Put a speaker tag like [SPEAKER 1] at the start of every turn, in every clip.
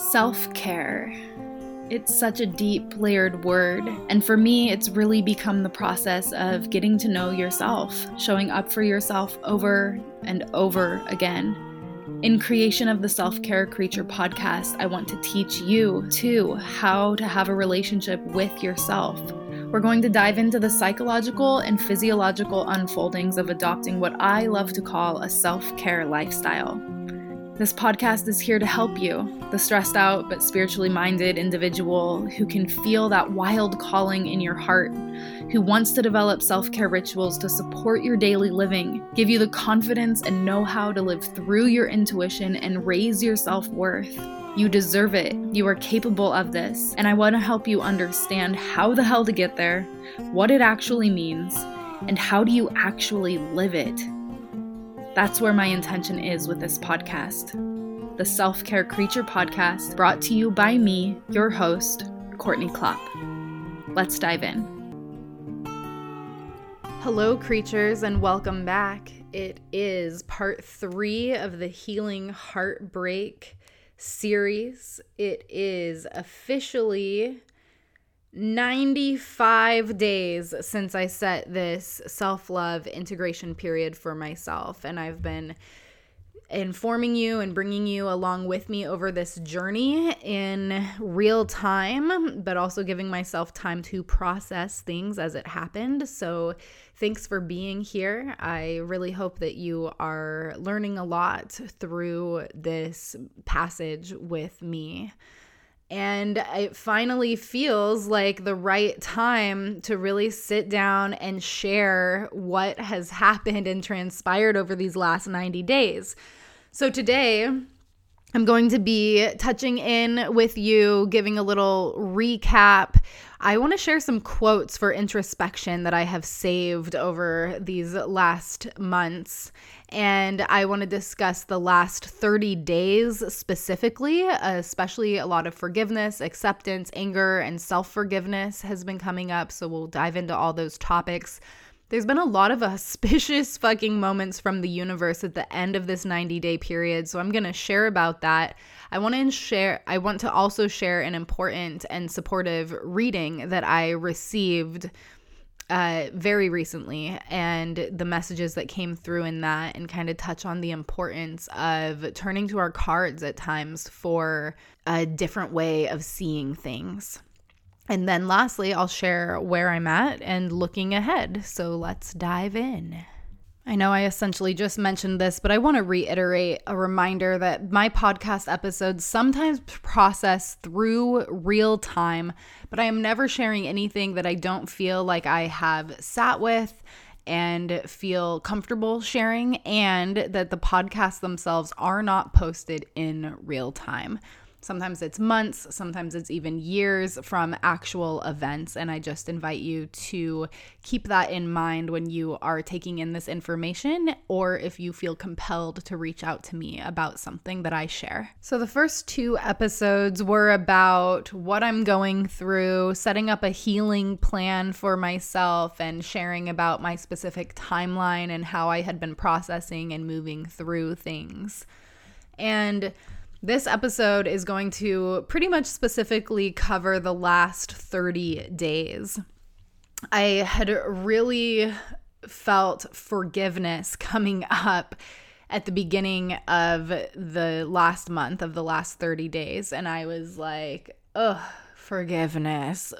[SPEAKER 1] Self-care. It's such a deep, layered word, and for me, it's really become the process of getting to know yourself, showing up for yourself over and over again. In creation of the Self-Care Creature podcast, I want to teach you, too, how to have a relationship with yourself. We're going to dive into the psychological and physiological unfoldings of adopting what I love to call a self-care lifestyle. This podcast is here to help you, the stressed out but spiritually minded individual who can feel that wild calling in your heart, who wants to develop self-care rituals to support your daily living, give you the confidence and know-how to live through your intuition and raise your self-worth. You deserve it. You are capable of this. And I want to help you understand how the hell to get there, what it actually means, and how do you actually live it. That's where my intention is with this podcast. The Self-Care Creature podcast, brought to you by me, your host, Courtney Klopp. Let's dive in. Hello, creatures, and welcome back. It is part 3 of the Healing Heartbreak series. It is officially 95 days since I set this self-love integration period for myself, and I've been informing you and bringing you along with me over this journey in real time, but also giving myself time to process things as it happened. So thanks for being here. I really hope that you are learning a lot through this passage with me. And it finally feels like the right time to really sit down and share what has happened and transpired over these last 90 days. So today, I'm going to be touching in with you, giving a little recap. I want to share some quotes for introspection that I have saved over these last months. And I want to discuss the last 30 days specifically, especially a lot of forgiveness, acceptance, anger, and self-forgiveness has been coming up. So we'll dive into all those topics. There's been a lot of auspicious fucking moments from the universe at the end of this 90-day period, so I'm going to share about that. I want to also share an important and supportive reading that I received very recently, and the messages that came through in that, and kind of touch on the importance of turning to our cards at times for a different way of seeing things. And then lastly, I'll share where I'm at and looking ahead. So let's dive in. I know I essentially just mentioned this, but I want to reiterate a reminder that my podcast episodes sometimes process through real time, but I am never sharing anything that I don't feel like I have sat with and feel comfortable sharing, and that the podcasts themselves are not posted in real time. Sometimes it's months, sometimes it's even years from actual events, and I just invite you to keep that in mind when you are taking in this information, or if you feel compelled to reach out to me about something that I share. So the first 2 episodes were about what I'm going through, setting up a healing plan for myself, and sharing about my specific timeline and how I had been processing and moving through things. And this episode is going to pretty much specifically cover the last 30 days. I had really felt forgiveness coming up at the beginning of the last month of the last 30 days. And I was like, forgiveness.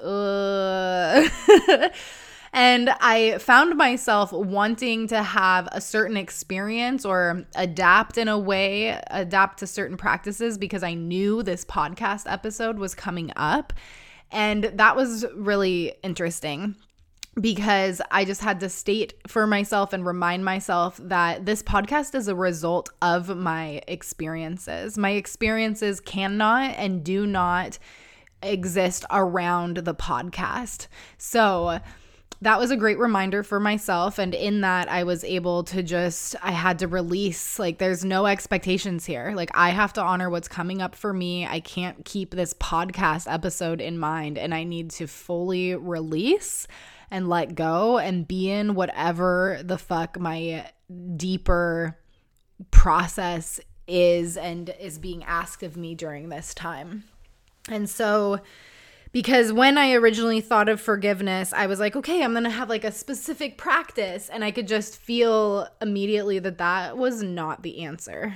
[SPEAKER 1] And I found myself wanting to have a certain experience or adapt to certain practices because I knew this podcast episode was coming up. And that was really interesting because I just had to state for myself and remind myself that this podcast is a result of my experiences. My experiences cannot and do not exist around the podcast. So that was a great reminder for myself. And in that, I was able to I had to release, like, there's no expectations here. Like, I have to honor what's coming up for me. I can't keep this podcast episode in mind, and I need to fully release and let go and be in whatever the fuck my deeper process is and is being asked of me during this time. And so, because when I originally thought of forgiveness, I was like, okay, I'm going to have like a specific practice. And I could just feel immediately that that was not the answer.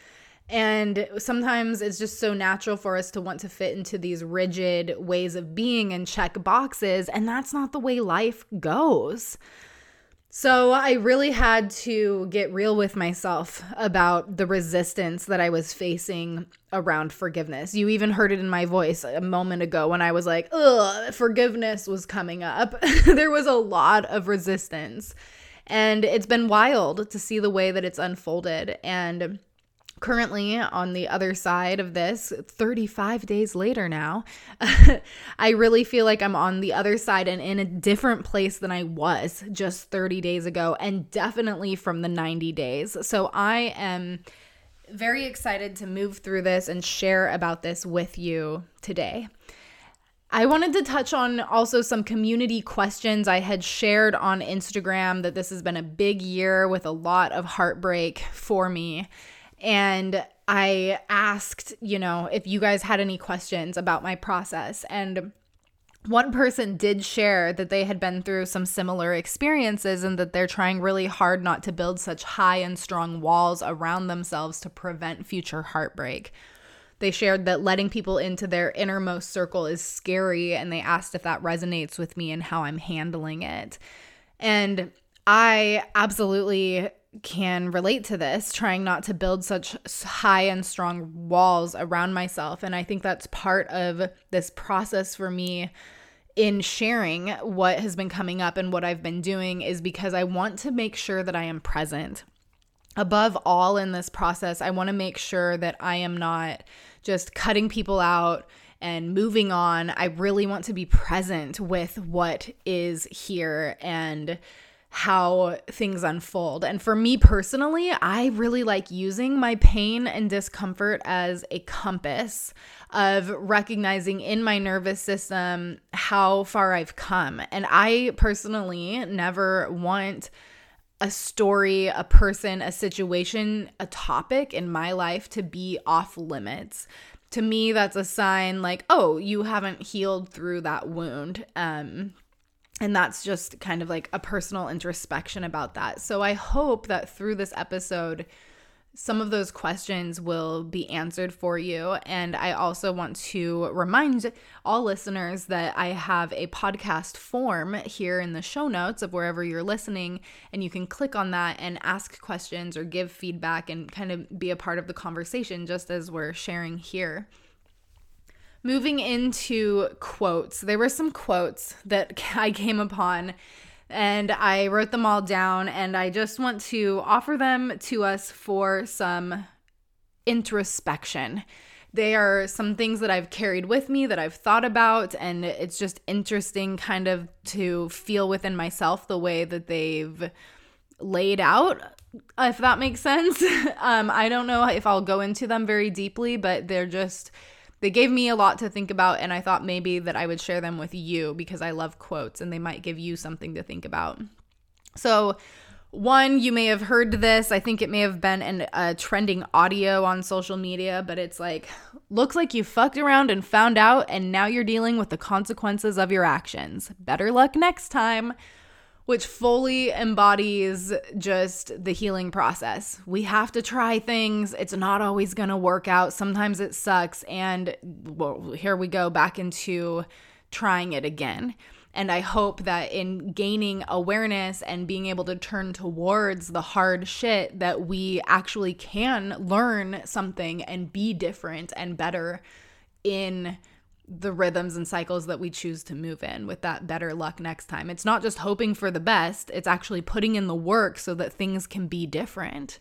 [SPEAKER 1] And sometimes it's just so natural for us to want to fit into these rigid ways of being and check boxes. And that's not the way life goes. So I really had to get real with myself about the resistance that I was facing around forgiveness. You even heard it in my voice a moment ago when I was like, ugh, forgiveness was coming up. There was a lot of resistance. And it's been wild to see the way that it's unfolded. And currently, on the other side of this, 35 days later now, I really feel like I'm on the other side and in a different place than I was just 30 days ago, and definitely from the 90 days. So I am very excited to move through this and share about this with you today. I wanted to touch on also some community questions. I had shared on Instagram that this has been a big year with a lot of heartbreak for me. And I asked, if you guys had any questions about my process. And one person did share that they had been through some similar experiences and that they're trying really hard not to build such high and strong walls around themselves to prevent future heartbreak. They shared that letting people into their innermost circle is scary, and they asked if that resonates with me and how I'm handling it. And I absolutely can relate to this, trying not to build such high and strong walls around myself. And I think that's part of this process for me in sharing what has been coming up and what I've been doing, is because I want to make sure that I am present. Above all in this process, I want to make sure that I am not just cutting people out and moving on. I really want to be present with what is here and how things unfold. And for me personally, I really like using my pain and discomfort as a compass of recognizing in my nervous system how far I've come. And I personally never want a story, a person, a situation, a topic in my life to be off limits. To me, that's a sign like, oh, you haven't healed through that wound. And that's just kind of like a personal introspection about that. So I hope that through this episode, some of those questions will be answered for you. And I also want to remind all listeners that I have a podcast form here in the show notes of wherever you're listening, and you can click on that and ask questions or give feedback and kind of be a part of the conversation, just as we're sharing here. Moving into quotes, there were some quotes that I came upon and I wrote them all down, and I just want to offer them to us for some introspection. They are some things that I've carried with me that I've thought about, and it's just interesting kind of to feel within myself the way that they've laid out, if that makes sense. I don't know if I'll go into them very deeply, but they gave me a lot to think about, and I thought maybe that I would share them with you because I love quotes and they might give you something to think about. So one, you may have heard this. I think it may have been a trending audio on social media, but it's like, looks like you fucked around and found out, and now you're dealing with the consequences of your actions. Better luck next time. Which fully embodies just the healing process. We have to try things. It's not always going to work out. Sometimes it sucks. And well, here we go back into trying it again. And I hope that in gaining awareness and being able to turn towards the hard shit, that we actually can learn something and be different and better in the rhythms and cycles that we choose to move in with that better luck next time. It's not just hoping for the best, it's actually putting in the work so that things can be different.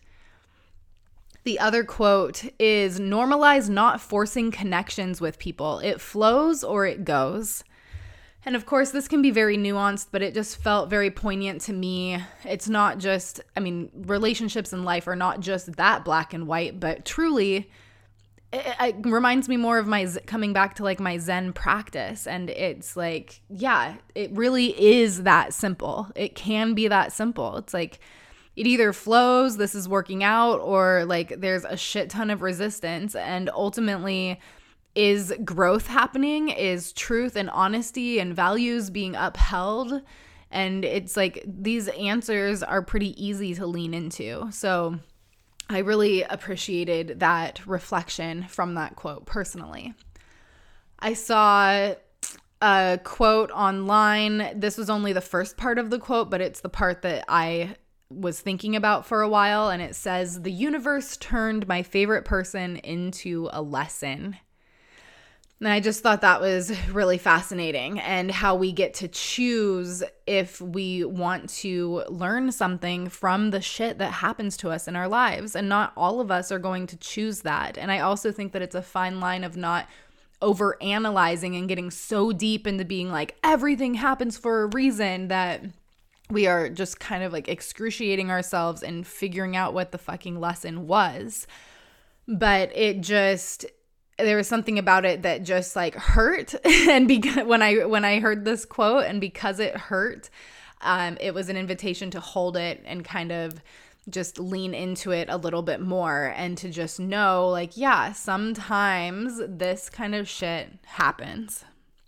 [SPEAKER 1] The other quote is, normalize not forcing connections with people. It flows or it goes. And of course, this can be very nuanced, but it just felt very poignant to me. It's not just, relationships in life are not just that black and white, but truly, it reminds me more of my coming back to like my Zen practice. And it's like, yeah, it really is that simple. It can be that simple. It's like, it either flows, this is working out, or like there's a shit ton of resistance. And ultimately, is growth happening? Is truth and honesty and values being upheld? And it's like these answers are pretty easy to lean into. So I really appreciated that reflection from that quote personally. I saw a quote online. This was only the first part of the quote, but it's the part that I was thinking about for a while. And it says, "The universe turned my favorite person into a lesson." And I just thought that was really fascinating, and how we get to choose if we want to learn something from the shit that happens to us in our lives. And not all of us are going to choose that. And I also think that it's a fine line of not over analyzing and getting so deep into being like everything happens for a reason that we are just kind of like excruciating ourselves and figuring out what the fucking lesson was. But it just, there was something about it that just like hurt. And because when I heard this quote, and because it hurt, it was an invitation to hold it and kind of just lean into it a little bit more, and to just know like, yeah, sometimes this kind of shit happens.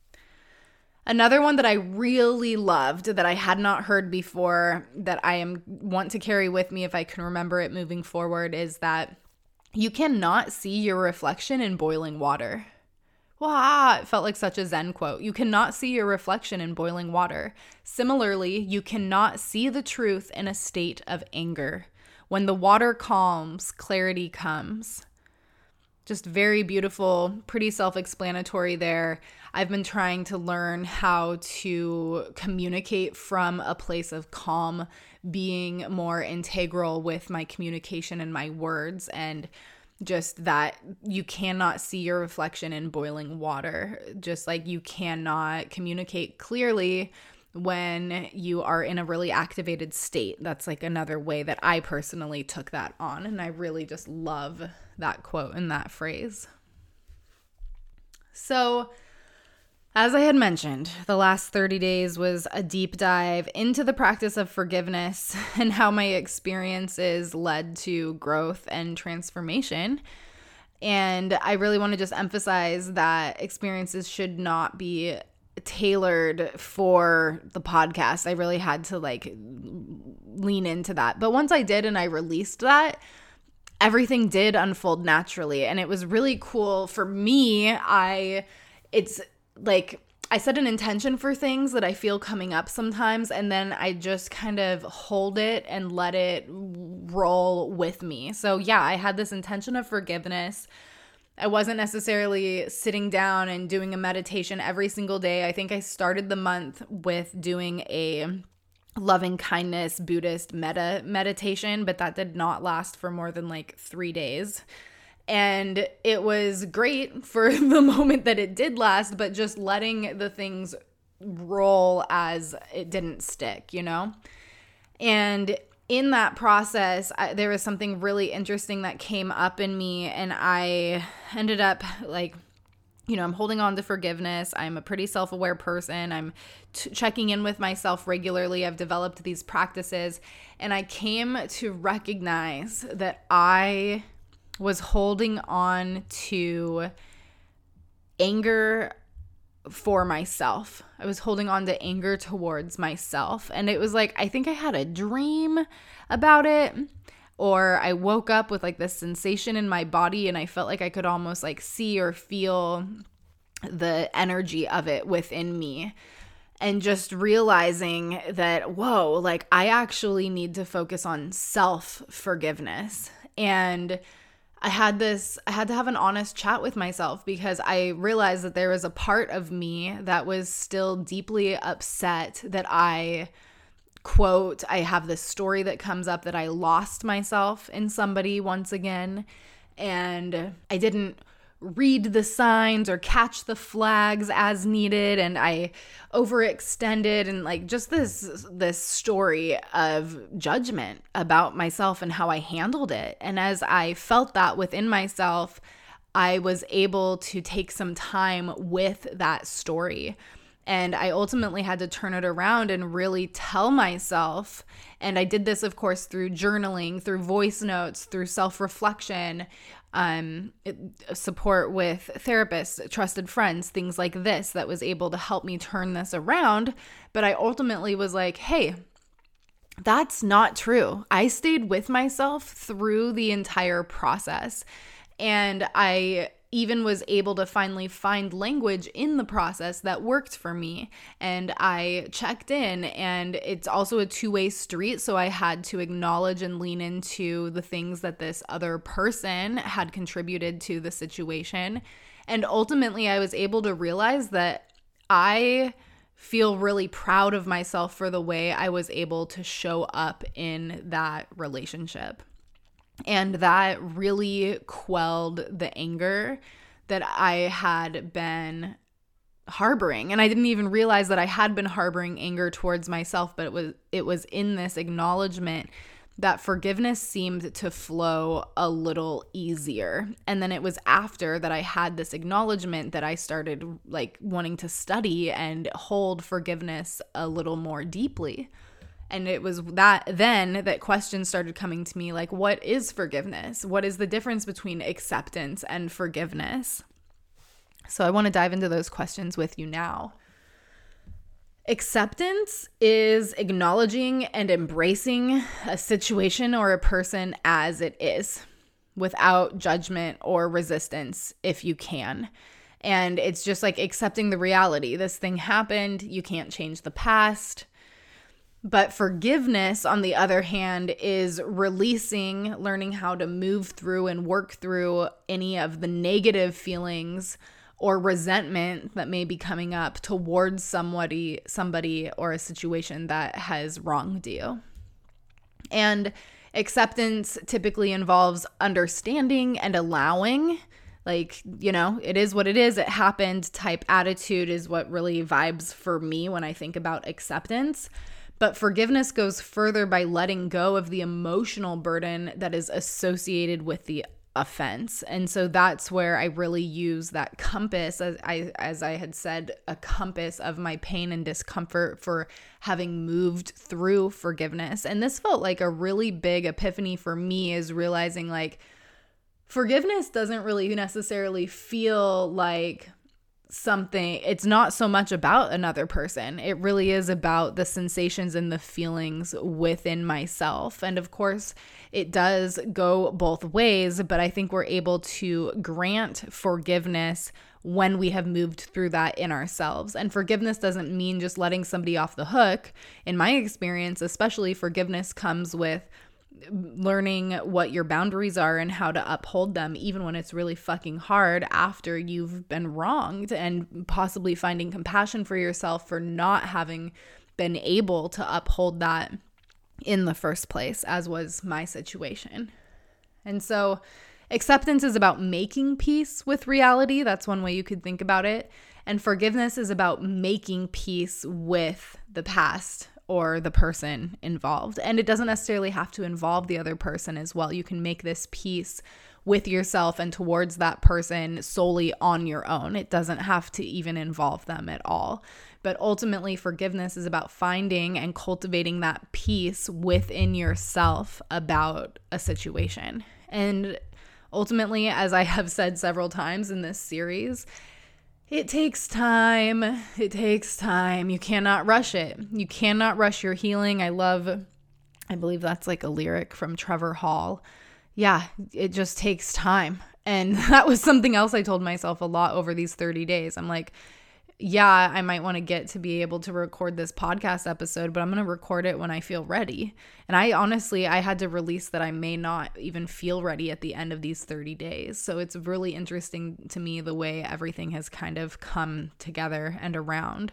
[SPEAKER 1] Another one that I really loved that I had not heard before, that I want to carry with me if I can remember it moving forward, is that you cannot see your reflection in boiling water. Wow, it felt like such a Zen quote. You cannot see your reflection in boiling water. Similarly, you cannot see the truth in a state of anger. When the water calms, clarity comes. Just very beautiful, pretty self-explanatory there. I've been trying to learn how to communicate from a place of calm, being more integral with my communication and my words, and just that you cannot see your reflection in boiling water. Just like you cannot communicate clearly when you are in a really activated state. That's like another way that I personally took that on. And I really just love that quote and that phrase. So, as I had mentioned, the last 30 days was a deep dive into the practice of forgiveness and how my experiences led to growth and transformation. And I really want to just emphasize that experiences should not be tailored for the podcast. I really had to like lean into that. But once I did and I released that, everything did unfold naturally. And it was really cool for me. It's like I set an intention for things that I feel coming up sometimes, and then I just kind of hold it and let it roll with me. So yeah, I had this intention of forgiveness. I wasn't necessarily sitting down and doing a meditation every single day. I think I started the month with doing a loving kindness Buddhist meditation, but that did not last for more than like 3 days. And it was great for the moment that it did last, but just letting the things roll as it didn't stick, you know? And in that process, there was something really interesting that came up in me, and I ended up like, you know, I'm holding on to forgiveness. I'm a pretty self-aware person. I'm checking in with myself regularly. I've developed these practices, and I came to recognize that I was holding on to anger for myself. I was holding on to anger towards myself. And it was like, I think I had a dream about it, or I woke up with like this sensation in my body, and I felt like I could almost like see or feel the energy of it within me. And just realizing that, whoa, like I actually need to focus on self-forgiveness. And I had to have an honest chat with myself, because I realized that there was a part of me that was still deeply upset that I have this story that comes up that I lost myself in somebody once again, and I didn't read the signs or catch the flags as needed, and I overextended, and like just this story of judgment about myself and how I handled it. And as I felt that within myself, I was able to take some time with that story And I ultimately had to turn it around and really tell myself. And I did this, of course, through journaling, through voice notes, through self-reflection, support with therapists, trusted friends, things like this that was able to help me turn this around. But I ultimately was like, hey, that's not true. I stayed with myself through the entire process. And I even was able to finally find language in the process that worked for me. And I checked in, and it's also a two-way street. So I had to acknowledge and lean into the things that this other person had contributed to the situation. And ultimately, I was able to realize that I feel really proud of myself for the way I was able to show up in that relationship. And that really quelled the anger that I had been harboring. And I didn't even realize that I had been harboring anger towards myself, but it was in this acknowledgement that forgiveness seemed to flow a little easier. And then it was after that I had this acknowledgement that I started like wanting to study and hold forgiveness a little more deeply. And it was that questions started coming to me like, what is forgiveness? What is the difference between acceptance and forgiveness? So I want to dive into those questions with you now. Acceptance is acknowledging and embracing a situation or a person as it is, without judgment or resistance if you can. And it's just like accepting the reality. This thing happened. You can't change the past. But forgiveness, on the other hand, is releasing, learning how to move through and work through any of the negative feelings or resentment that may be coming up towards somebody or a situation that has wronged you. And acceptance typically involves understanding and allowing, like, you know, it is what it is, it happened type attitude is what really vibes for me when I think about acceptance. But forgiveness goes further by letting go of the emotional burden that is associated with the offense. And so that's where I really use that compass, as I had said, a compass of my pain and discomfort for having moved through forgiveness. And this felt like a really big epiphany for me, is realizing like forgiveness doesn't really necessarily feel like something, it's not so much about another person. It really is about the sensations and the feelings within myself. And of course, it does go both ways, but I think we're able to grant forgiveness when we have moved through that in ourselves. And forgiveness doesn't mean just letting somebody off the hook. In my experience, especially, forgiveness comes with learning what your boundaries are and how to uphold them, even when it's really fucking hard after you've been wronged, and possibly finding compassion for yourself for not having been able to uphold that in the first place, as was my situation. And so acceptance is about making peace with reality. That's one way you could think about it. And forgiveness is about making peace with the past or the person involved. And it doesn't necessarily have to involve the other person as well. You can make this peace with yourself and towards that person solely on your own. It doesn't have to even involve them at all. But ultimately, forgiveness is about finding and cultivating that peace within yourself about a situation. And ultimately, as I have said several times in this series, it takes time. It takes time. You cannot rush it. You cannot rush your healing. I believe that's like a lyric from Trevor Hall. Yeah, it just takes time. And that was something else I told myself a lot over these 30 days. I'm like, yeah, I might want to get to be able to record this podcast episode, but I'm going to record it when I feel ready. And I had to release that I may not even feel ready at the end of these 30 days. So it's really interesting to me the way everything has kind of come together and around.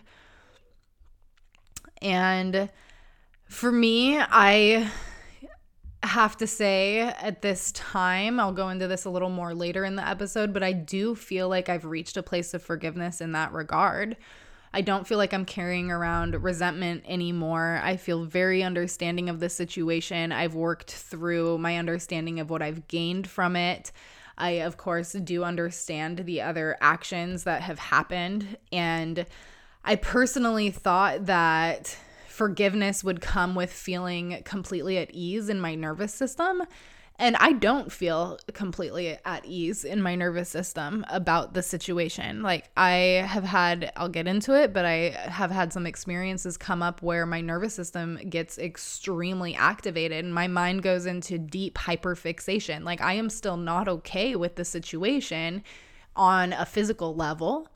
[SPEAKER 1] And for me, I have to say at this time, I'll go into this a little more later in the episode, but I do feel like I've reached a place of forgiveness in that regard. I don't feel like I'm carrying around resentment anymore. I feel very understanding of the situation. I've worked through my understanding of what I've gained from it. I, of course, do understand the other actions that have happened, and I personally thought that forgiveness would come with feeling completely at ease in my nervous system. And I don't feel completely at ease in my nervous system about the situation. Like I'll get into it, but I have had some experiences come up where my nervous system gets extremely activated and my mind goes into deep hyperfixation. Like I am still not okay with the situation on a physical level,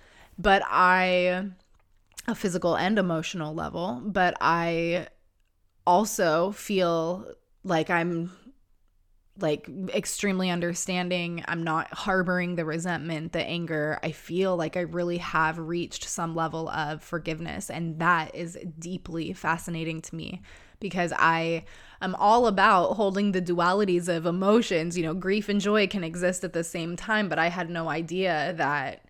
[SPEAKER 1] a physical and emotional level, but I also feel like I'm like extremely understanding. I'm not harboring the resentment, the anger. I feel like I really have reached some level of forgiveness. And that is deeply fascinating to me because I am all about holding the dualities of emotions. You know, grief and joy can exist at the same time, but I had no idea that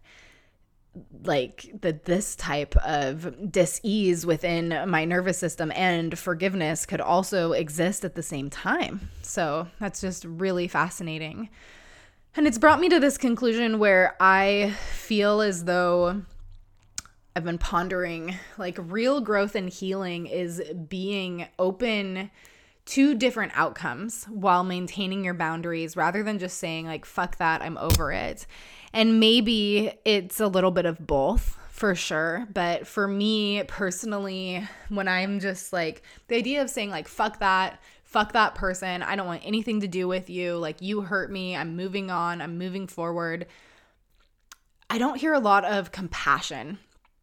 [SPEAKER 1] this type of dis-ease within my nervous system and forgiveness could also exist at the same time. So that's just really fascinating. And it's brought me to this conclusion where I feel as though I've been pondering, like, real growth and healing is being open to different outcomes while maintaining your boundaries rather than just saying like, fuck that, I'm over it. And maybe it's a little bit of both for sure. But for me personally, when I'm just like, the idea of saying like, fuck that person, I don't want anything to do with you. Like you hurt me. I'm moving on. I'm moving forward. I don't hear a lot of compassion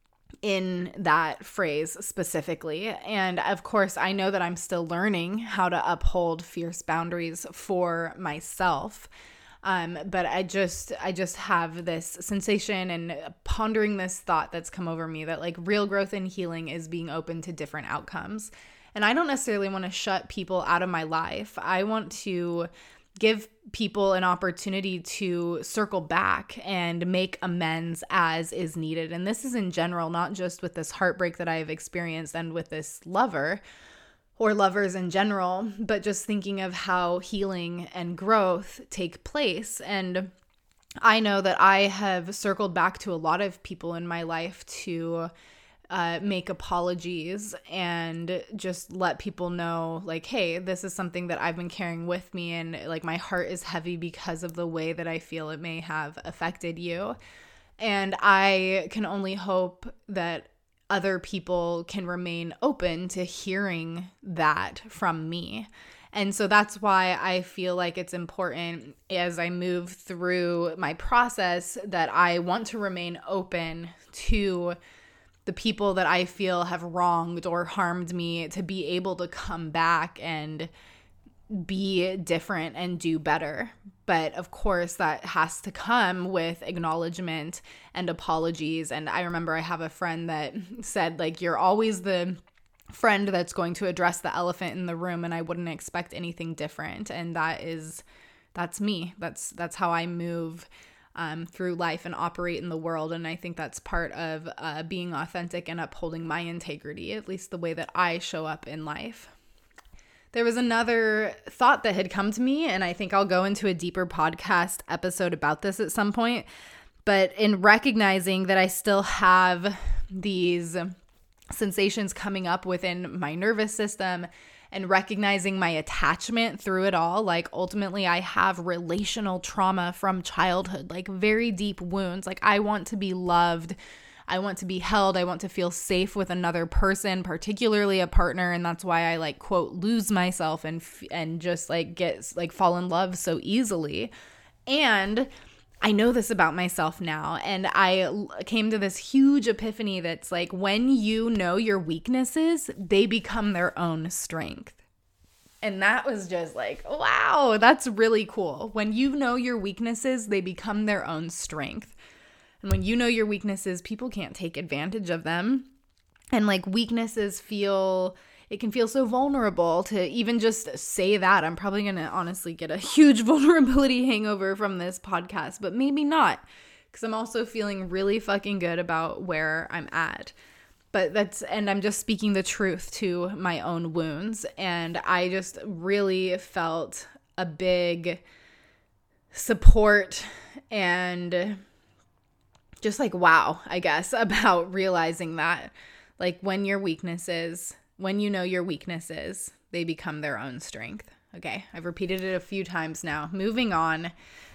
[SPEAKER 1] in that phrase specifically. And of course, I know that I'm still learning how to uphold fierce boundaries for myself. But I just have this sensation and pondering this thought that's come over me that like real growth and healing is being open to different outcomes. And I don't necessarily want to shut people out of my life. I want to give people an opportunity to circle back and make amends as is needed. And this is in general, not just with this heartbreak that I've experienced and with this lover or lovers in general, but just thinking of how healing and growth take place. And I know that I have circled back to a lot of people in my life to make apologies and just let people know like, hey, this is something that I've been carrying with me and like my heart is heavy because of the way that I feel it may have affected you. And I can only hope that other people can remain open to hearing that from me. And so that's why I feel like it's important as I move through my process that I want to remain open to the people that I feel have wronged or harmed me to be able to come back and be different and do better. But of course, that has to come with acknowledgement and apologies. And I remember I have a friend that said, like, you're always the friend that's going to address the elephant in the room, and I wouldn't expect anything different. And that's me. That's how I move through life and operate in the world. And I think that's part of being authentic and upholding my integrity, at least the way that I show up in life. There was another thought that had come to me, and I think I'll go into a deeper podcast episode about this at some point. But in recognizing that I still have these sensations coming up within my nervous system and recognizing my attachment through it all, like ultimately I have relational trauma from childhood, like very deep wounds. Like I want to be loved. I want to be held. I want to feel safe with another person, particularly a partner. And that's why I like, quote, lose myself and just like get like fall in love so easily. And I know this about myself now. And I came to this huge epiphany that's like, when you know your weaknesses, they become their own strength. And that was just like, wow, that's really cool. When you know your weaknesses, they become their own strength. And when you know your weaknesses, people can't take advantage of them. And like weaknesses it can feel so vulnerable to even just say that. I'm probably going to honestly get a huge vulnerability hangover from this podcast, but maybe not, because I'm also feeling really fucking good about where I'm at. And I'm just speaking the truth to my own wounds. And I just really felt a big support and just like, wow, I guess, about realizing that, like, when your weaknesses, when you know your weaknesses, they become their own strength. Okay, I've repeated it a few times now. Moving on.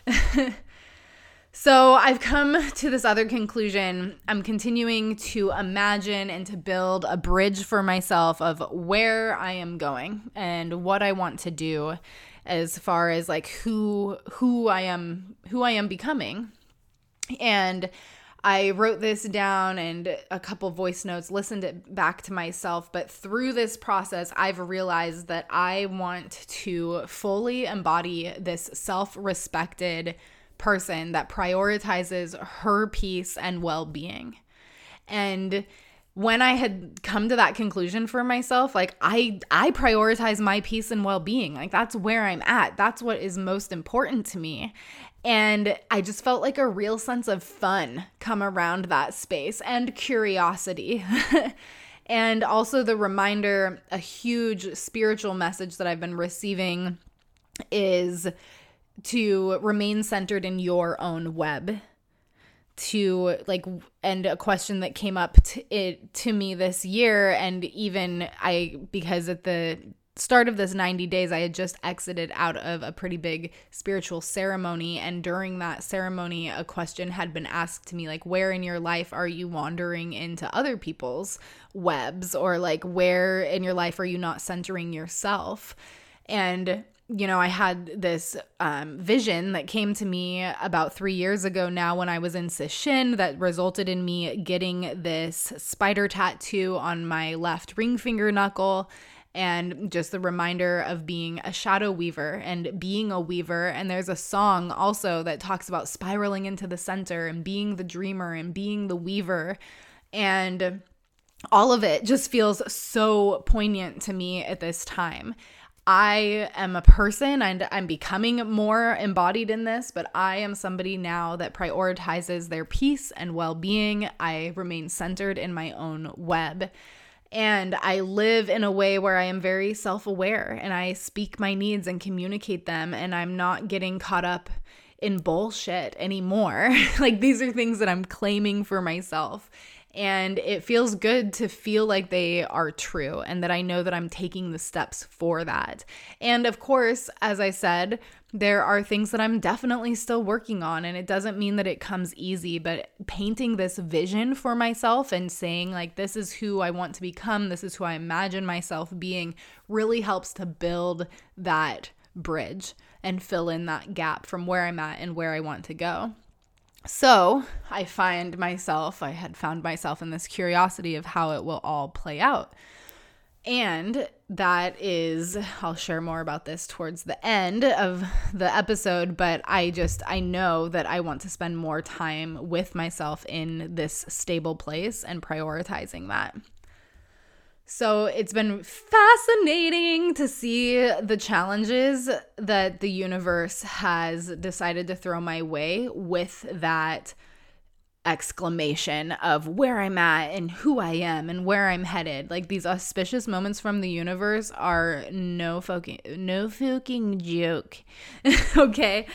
[SPEAKER 1] So I've come to this other conclusion. I'm continuing to imagine and to build a bridge for myself of where I am going and what I want to do as far as like who I am becoming. And I wrote this down and a couple voice notes, listened it back to myself. But through this process, I've realized that I want to fully embody this self-respected person that prioritizes her peace and well-being. And when I had come to that conclusion for myself, like I prioritize my peace and well-being. Like that's where I'm at. That's what is most important to me. And I just felt like a real sense of fun come around that space and curiosity. And also the reminder, a huge spiritual message that I've been receiving is to remain centered in your own web. To like, and a question that came up to me this year, and even because at the start of this 90 days, I had just exited out of a pretty big spiritual ceremony. And during that ceremony, a question had been asked to me, like, where in your life are you wandering into other people's webs? Or like, where in your life are you not centering yourself? And you know, I had this vision that came to me about 3 years ago now when I was in Sesshin that resulted in me getting this spider tattoo on my left ring finger knuckle, and just the reminder of being a shadow weaver and being a weaver. And there's a song also that talks about spiraling into the center and being the dreamer and being the weaver. And all of it just feels so poignant to me at this time. I am a person and I'm becoming more embodied in this, but I am somebody now that prioritizes their peace and well-being. I remain centered in my own web. And I live in a way where I am very self-aware and I speak my needs and communicate them, and I'm not getting caught up in bullshit anymore. Like these are things that I'm claiming for myself. And it feels good to feel like they are true and that I know that I'm taking the steps for that. And of course, as I said, there are things that I'm definitely still working on, and it doesn't mean that it comes easy, but painting this vision for myself and saying like, this is who I want to become, this is who I imagine myself being, really helps to build that bridge and fill in that gap from where I'm at and where I want to go. So I had found myself in this curiosity of how it will all play out. And that is, I'll share more about this towards the end of the episode, but I know that I want to spend more time with myself in this stable place and prioritizing that. So it's been fascinating to see the challenges that the universe has decided to throw my way with that exclamation of where I'm at and who I am and where I'm headed. Like these auspicious moments from the universe are no fucking joke. Okay.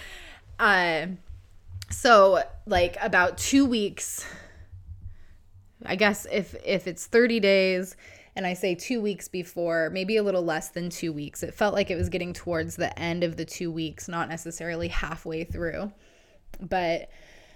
[SPEAKER 1] So like about 2 weeks, I guess if it's 30 days, and I say 2 weeks before, maybe a little less than 2 weeks. It felt like it was getting towards the end of the 2 weeks, not necessarily halfway through. But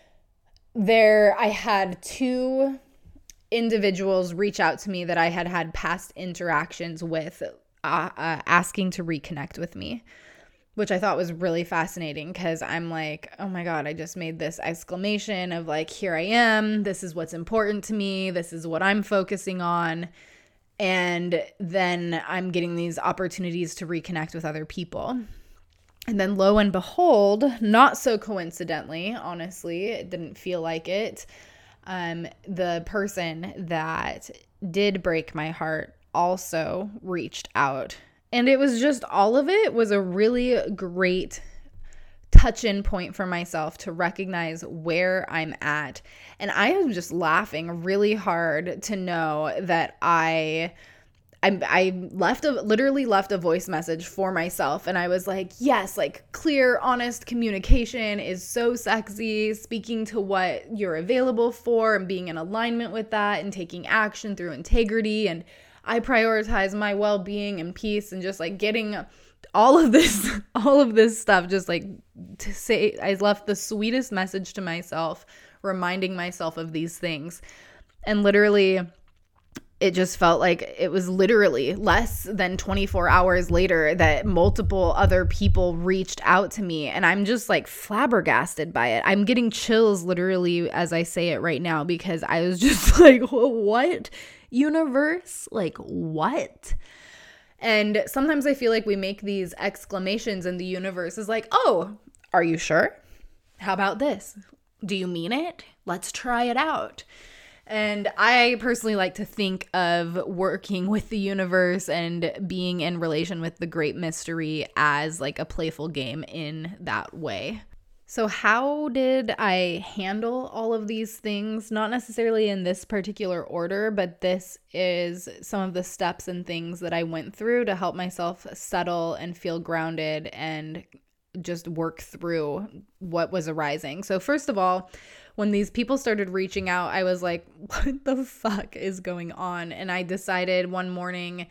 [SPEAKER 1] I had 2 individuals reach out to me that I had past interactions with, asking to reconnect with me, which I thought was really fascinating because I'm like, oh my God, I just made this exclamation of like, here I am. This is what's important to me. This is what I'm focusing on. And then I'm getting these opportunities to reconnect with other people. And then lo and behold, not so coincidentally, honestly, it didn't feel like it. The person that did break my heart also reached out. And it was just, all of it was a really great touch-in point for myself to recognize where I'm at. And I am just laughing really hard to know that I I literally left a voice message for myself, and I was like, yes, like clear, honest communication is so sexy, speaking to what you're available for and being in alignment with that and taking action through integrity. And I prioritize my well-being and peace, and just like getting all of this stuff, just like to say, I left the sweetest message to myself, reminding myself of these things. And literally, it just felt like it was literally less than 24 hours later that multiple other people reached out to me. And I'm just like flabbergasted by it. I'm getting chills literally as I say it right now, because I was just like, what, universe? Like, what? And sometimes I feel like we make these exclamations and the universe is like, oh, are you sure? How about this? Do you mean it? Let's try it out. And I personally like to think of working with the universe and being in relation with the great mystery as like a playful game in that way. So how did I handle all of these things? Not necessarily in this particular order, but this is some of the steps and things that I went through to help myself settle and feel grounded and just work through what was arising. So first of all, when these people started reaching out, I was like, what the fuck is going on? And I decided one morning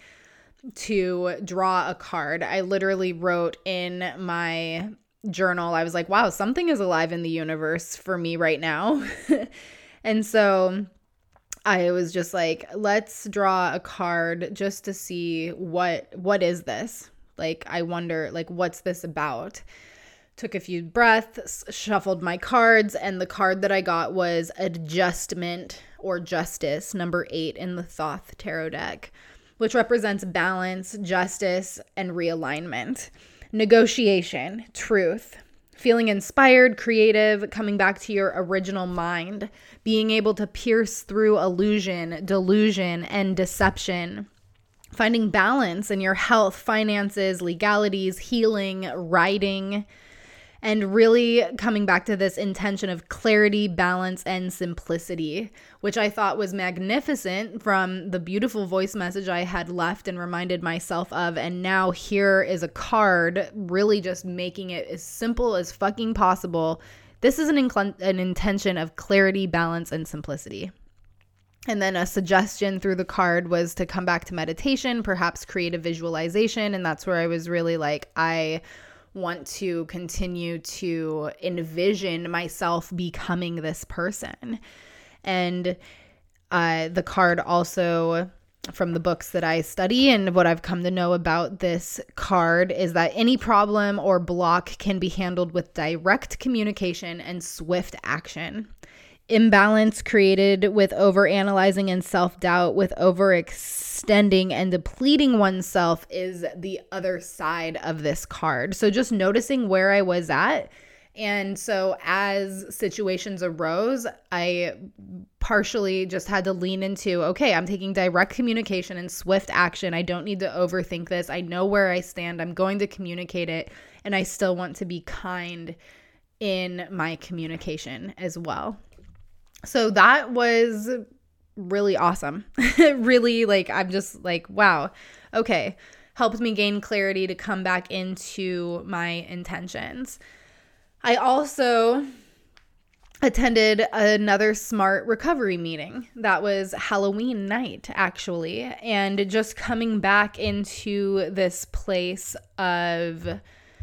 [SPEAKER 1] to draw a card. I literally wrote in my journal, I was like, wow, something is alive in the universe for me right now. And so I was just like, let's draw a card just to see what is this? Like, I wonder, like, what's this about? Took a few breaths, shuffled my cards, and the card that I got was Adjustment or Justice, number 8 in the Thoth Tarot deck, which represents balance, justice, and realignment. Negotiation, truth, feeling inspired, creative, coming back to your original mind, being able to pierce through illusion, delusion, and deception. Finding balance in your health, finances, legalities, healing, writing, and really coming back to this intention of clarity, balance, and simplicity, which I thought was magnificent from the beautiful voice message I had left and reminded myself of. And now here is a card really just making it as simple as fucking possible. This is an intention of clarity, balance, and simplicity. And then a suggestion through the card was to come back to meditation, perhaps creative visualization. And that's where I was really like, I want to continue to envision myself becoming this person. And the card also, from the books that I study and what I've come to know about this card, is that any problem or block can be handled with direct communication and swift action. Imbalance created with overanalyzing and self-doubt, with overextending and depleting oneself, is the other side of this card. So just noticing where I was at. And so as situations arose, I partially just had to lean into, okay, I'm taking direct communication and swift action. I don't need to overthink this. I know where I stand. I'm going to communicate it. And I still want to be kind in my communication as well. So that was really awesome. Really, like, I'm just like, wow, okay. Helped me gain clarity to come back into my intentions. I also attended another SMART recovery meeting. That was Halloween night, actually. And just coming back into this place of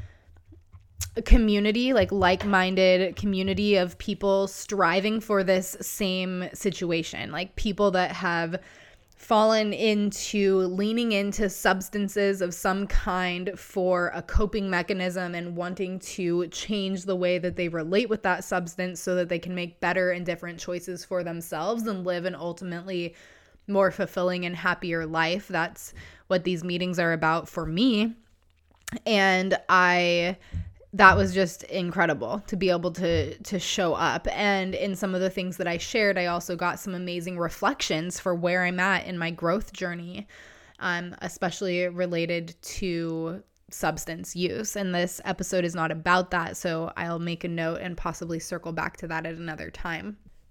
[SPEAKER 1] community, like-minded community of people striving for this same situation, like people that have fallen into leaning into substances of some kind for a coping mechanism and wanting to change the way that they relate with that substance so that they can make better and different choices for themselves and live an ultimately more fulfilling and happier life. That's what these meetings are about for me. And that was just incredible to be able to show up. And in some of the things that I shared, I also got some amazing reflections for where I'm at in my growth journey, especially related to substance use. And this episode is not about that, so I'll make a note and possibly circle back to that at another time.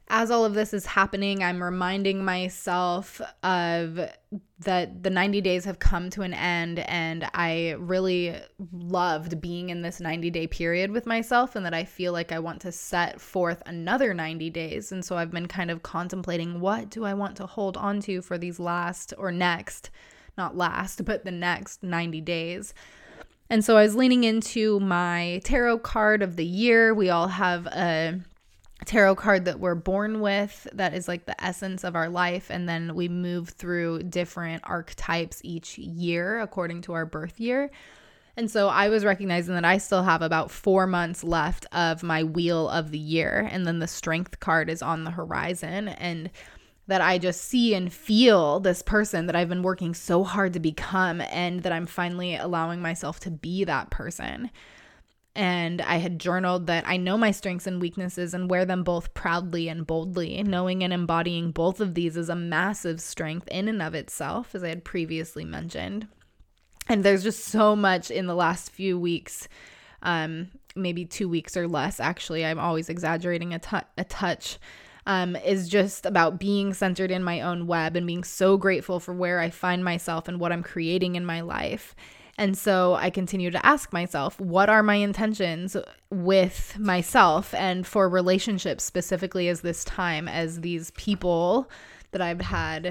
[SPEAKER 1] as all of this is happening, I'm reminding myself of that the 90 days have come to an end, and I really loved being in this 90-day period with myself, and that I feel like I want to set forth another 90 days. And so I've been kind of contemplating, what do I want to hold on to for these last, or next, not last, but the next 90 days. And so I was leaning into my tarot card of the year. We all have a tarot card that we're born with that is like the essence of our life, and then we move through different archetypes each year according to our birth year. And so I was recognizing that I still have about 4 months left of my wheel of the year, and then the strength card is on the horizon, and that I just see and feel this person that I've been working so hard to become, and that I'm finally allowing myself to be that person. And I had journaled that I know my strengths and weaknesses and wear them both proudly and boldly. Knowing and embodying both of these is a massive strength in and of itself, as I had previously mentioned. And there's just so much in the last few weeks, maybe 2 weeks or less, actually. I'm always exaggerating a touch. Is just about being centered in my own web and being so grateful for where I find myself and what I'm creating in my life. And so I continue to ask myself, what are my intentions with myself and for relationships specifically as this time, as these people that I've had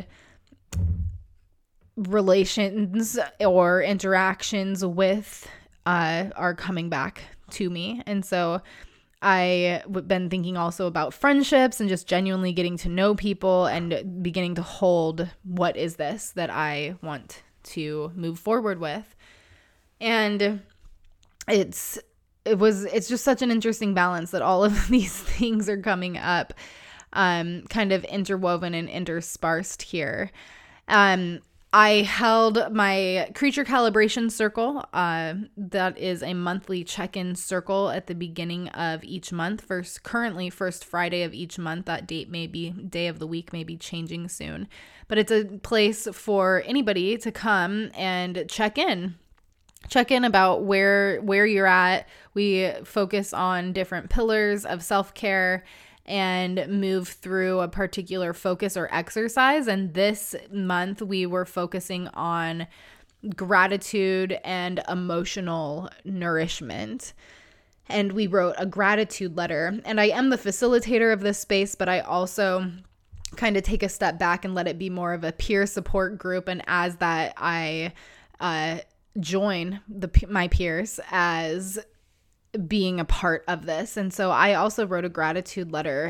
[SPEAKER 1] relations or interactions with are coming back to me. And so I've been thinking also about friendships and just genuinely getting to know people and beginning to hold, what is this that I want to move forward with? And it's just such an interesting balance that all of these things are coming up, kind of interwoven and interspersed here. I held my creature calibration circle. That is a monthly check-in circle at the beginning of each month. Currently first Friday of each month. That day of the week may be changing soon. But it's a place for anybody to come and check in about where you're at. We focus on different pillars of self-care and move through a particular focus or exercise. And this month we were focusing on gratitude and emotional nourishment. And we wrote a gratitude letter. And I am the facilitator of this space, but I also kind of take a step back and let it be more of a peer support group. And as that, I join my peers as being a part of this. And so I also wrote a gratitude letter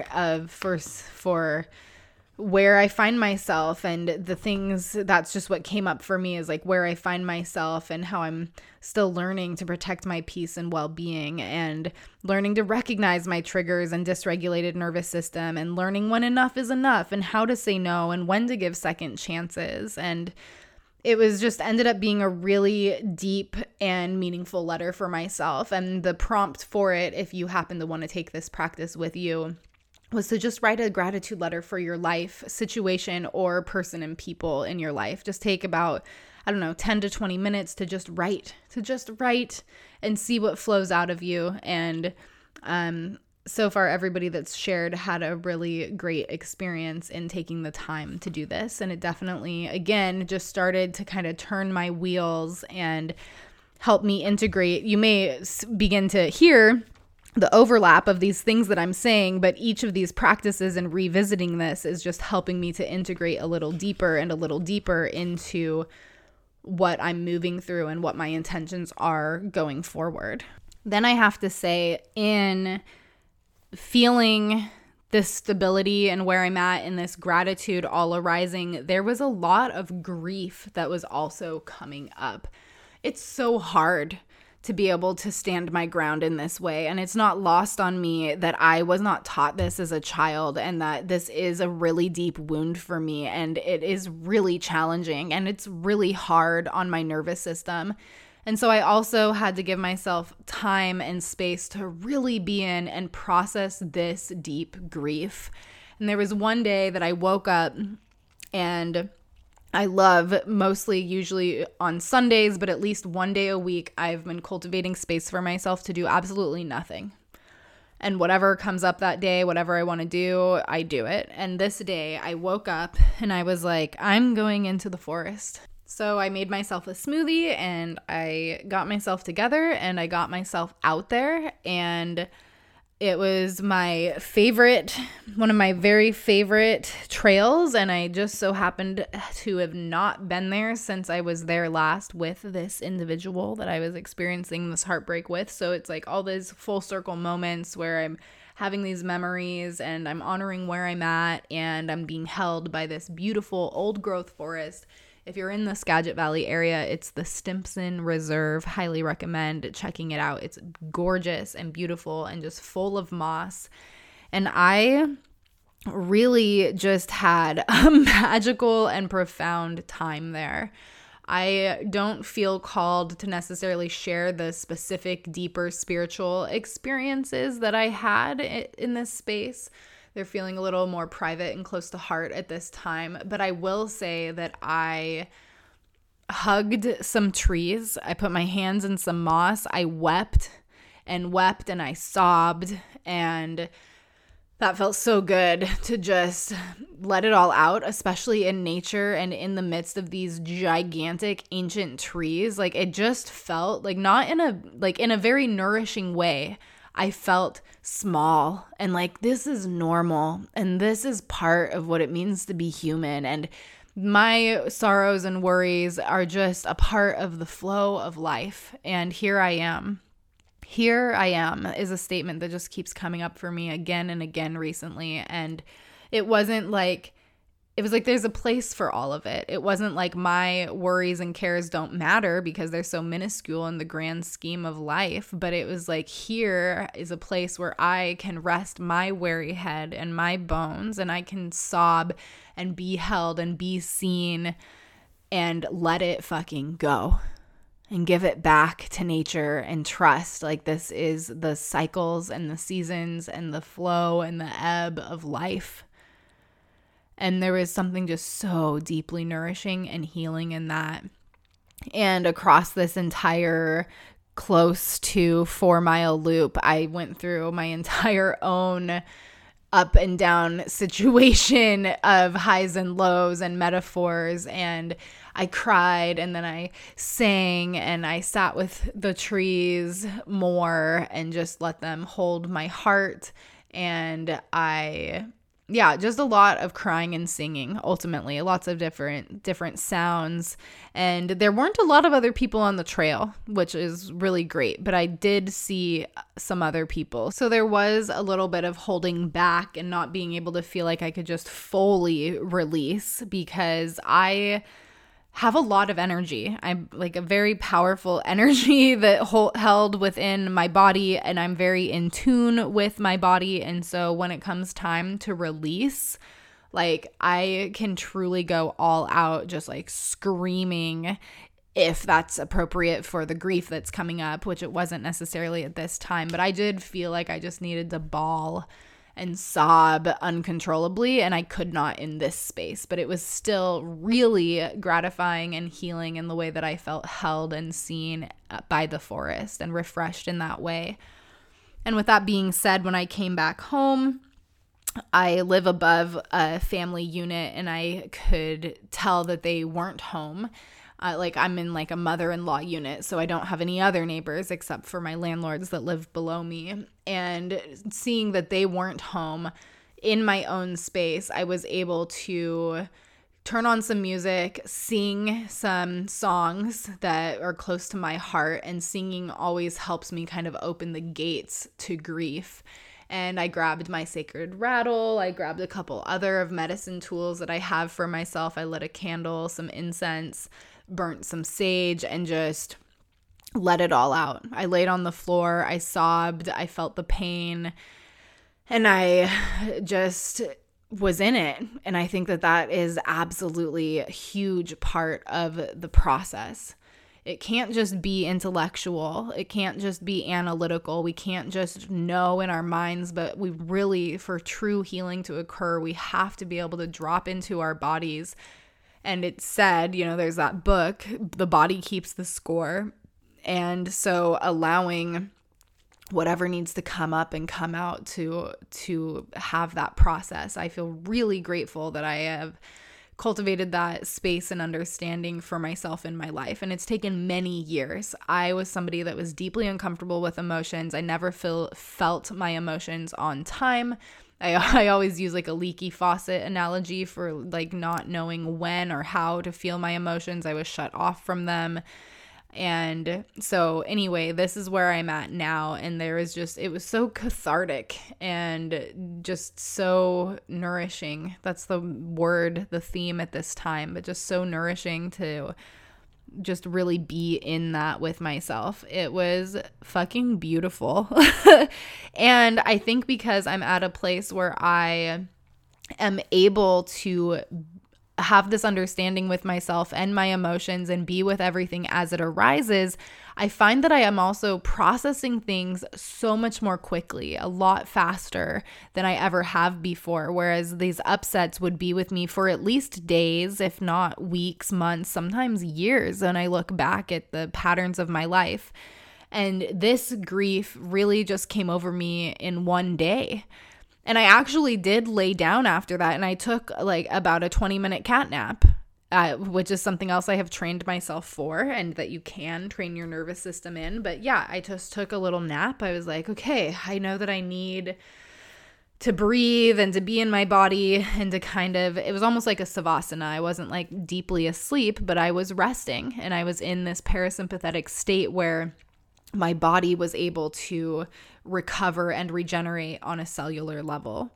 [SPEAKER 1] for where I find myself and the things. That's just what came up for me, is like where I find myself and how I'm still learning to protect my peace and well-being, and learning to recognize my triggers and dysregulated nervous system, and learning when enough is enough and how to say no and when to give second chances. And it was just ended up being a really deep and meaningful letter for myself. And the prompt for it, if you happen to want to take this practice with you, was to just write a gratitude letter for your life, situation, or person and people in your life. Just take about, 10 to 20 minutes to just write and see what flows out of you. And so far, everybody that's shared had a really great experience in taking the time to do this. And it definitely, again, just started to kind of turn my wheels and help me integrate. You may begin to hear the overlap of these things that I'm saying, but each of these practices and revisiting this is just helping me to integrate a little deeper into what I'm moving through and what my intentions are going forward. Then I have to say, in feeling this stability and where I'm at in this gratitude all arising, there was a lot of grief that was also coming up. It's so hard to be able to stand my ground in this way. And it's not lost on me that I was not taught this as a child, and that this is a really deep wound for me. And it is really challenging, and it's really hard on my nervous system. And so I also had to give myself time and space to really be in and process this deep grief. And there was one day that I woke up, and I love usually on Sundays, but at least one day a week, I've been cultivating space for myself to do absolutely nothing. And whatever comes up that day, whatever I want to do, I do it. And this day I woke up and I was like, I'm going into the forest. So I made myself a smoothie and I got myself together and I got myself out there, and it was my favorite, one of my very favorite trails, and I just so happened to have not been there since I was there last with this individual that I was experiencing this heartbreak with. So it's like all these full circle moments where I'm having these memories and I'm honoring where I'm at, and I'm being held by this beautiful old growth forest. If you're in the Skagit Valley area, it's the Stimson Reserve. Highly recommend checking it out. It's gorgeous and beautiful and just full of moss. And I really just had a magical and profound time there. I don't feel called to necessarily share the specific, deeper spiritual experiences that I had in this space. They're feeling a little more private and close to heart at this time. But I will say that I hugged some trees. I put my hands in some moss. I wept and I sobbed. And that felt so good to just let it all out, especially in nature and in the midst of these gigantic ancient trees. Like, it just felt like, not in a very nourishing way. I felt small and like, this is normal and this is part of what it means to be human. And my sorrows and worries are just a part of the flow of life. And here I am. Here I am is a statement that just keeps coming up for me again and again recently. And it was like there's a place for all of it. It wasn't like my worries and cares don't matter because they're so minuscule in the grand scheme of life. But it was like, here is a place where I can rest my weary head and my bones, and I can sob and be held and be seen and let it fucking go and give it back to nature and trust. Like, this is the cycles and the seasons and the flow and the ebb of life. And there was something just so deeply nourishing and healing in that. And across this entire close to 4-mile loop, I went through my entire own up and down situation of highs and lows and metaphors. And I cried, and then I sang, and I sat with the trees more and just let them hold my heart. And just a lot of crying and singing, ultimately, lots of different sounds. And there weren't a lot of other people on the trail, which is really great, but I did see some other people. So there was a little bit of holding back and not being able to feel like I could just fully release, because I have a lot of energy. I'm like a very powerful energy that held within my body, and I'm very in tune with my body. And so when it comes time to release, like, I can truly go all out, just like screaming, if that's appropriate for the grief that's coming up, which it wasn't necessarily at this time. But I did feel like I just needed to bawl and sob uncontrollably, and I could not in this space. But it was still really gratifying and healing in the way that I felt held and seen by the forest and refreshed in that way. And with that being said, when I came back home, I live above a family unit, and I could tell that they weren't home. Like, I'm in like a mother-in-law unit, so I don't have any other neighbors except for my landlords that live below me. And seeing that they weren't home in my own space, I was able to turn on some music, sing some songs that are close to my heart, and singing always helps me kind of open the gates to grief. And I grabbed my sacred rattle. I grabbed a couple other of medicine tools that I have for myself. I lit a candle, some incense, burnt some sage, and just let it all out. I laid on the floor. I sobbed. I felt the pain. And I just was in it. And I think that that is absolutely a huge part of the process. It can't just be intellectual. It can't just be analytical. We can't just know in our minds, but we really, for true healing to occur, we have to be able to drop into our bodies. And it's said, there's that book, The Body Keeps the Score. And so allowing whatever needs to come up and come out to have that process. I feel really grateful that I have cultivated that space and understanding for myself in my life. And it's taken many years. I was somebody that was deeply uncomfortable with emotions. I never felt my emotions on time. I always use like a leaky faucet analogy for like not knowing when or how to feel my emotions. I was shut off from them. And so anyway, this is where I'm at now. And it was so cathartic and just so nourishing. That's the word, the theme at this time, but just so nourishing to just really be in that with myself. It was fucking beautiful. And I think because I'm at a place where I am able to have this understanding with myself and my emotions and be with everything as it arises, I find that I am also processing things so much more quickly, a lot faster than I ever have before. Whereas these upsets would be with me for at least days, if not weeks, months, sometimes years, when I look back at the patterns of my life. And this grief really just came over me in one day. And I actually did lay down after that, and I took like about a 20-minute cat nap, which is something else I have trained myself for, and that you can train your nervous system in. But yeah, I just took a little nap. I was like, okay, I know that I need to breathe and to be in my body and to it was almost like a savasana. I wasn't like deeply asleep, but I was resting, and I was in this parasympathetic state where my body was able to recover and regenerate on a cellular level.